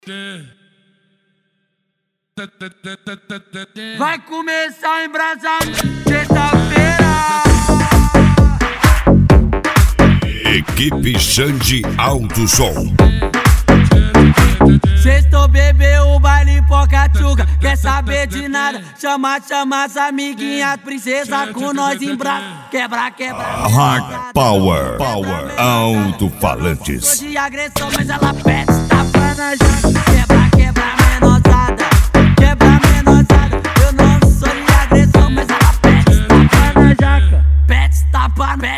Vai começar a embrasamento sexta-feira. Equipe Xande Alto Som. Sextou, bebeu o baile Pocatchuca. Quer saber de nada? Chama as amiguinhas, princesa com nós em braço. Quebra. Hard Power Alto-falantes. Sou de agressão, mas ela pede tapa na jaca. Quebra menosada. Eu não sou de agressão, mas ela pede tapa na jaca. Pede tapa na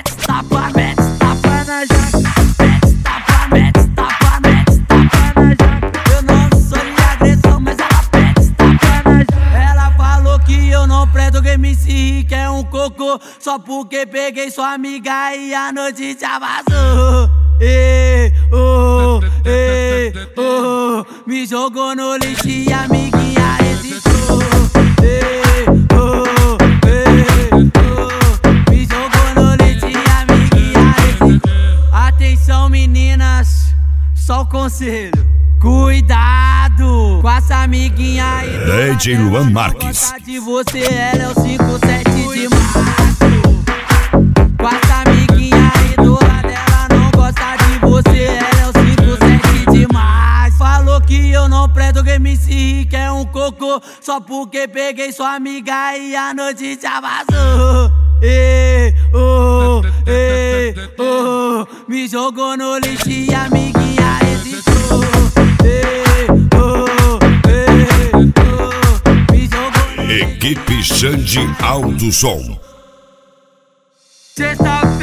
jaca. Pede tapa na jaca. Eu não sou de agressão, mas ela pede tapa na jaca. Ela falou que eu não presto, que MC Rick é um cocô. Só porque peguei sua amiga e a noite já vazou. Me jogou no lixo e a amiguinha hesitou. Me jogou no lixo e a amiguinha hesitou. Atenção meninas, só o conselho. Cuidado com essa amiguinha aí. DJ Luan Marques. Gosta de você, ela é o 57 de março. Com essa amiguinha aí do lado, ela não gosta de você, ela é o 57 de março. Falou que eu não presto, que MC Rick é um cocô. Só porque peguei sua amiga e a noite já vazou. Me jogou no lixo e a amiguinha hesitou. Me jogou no Equipe Xande Alto Som. sexta-feira.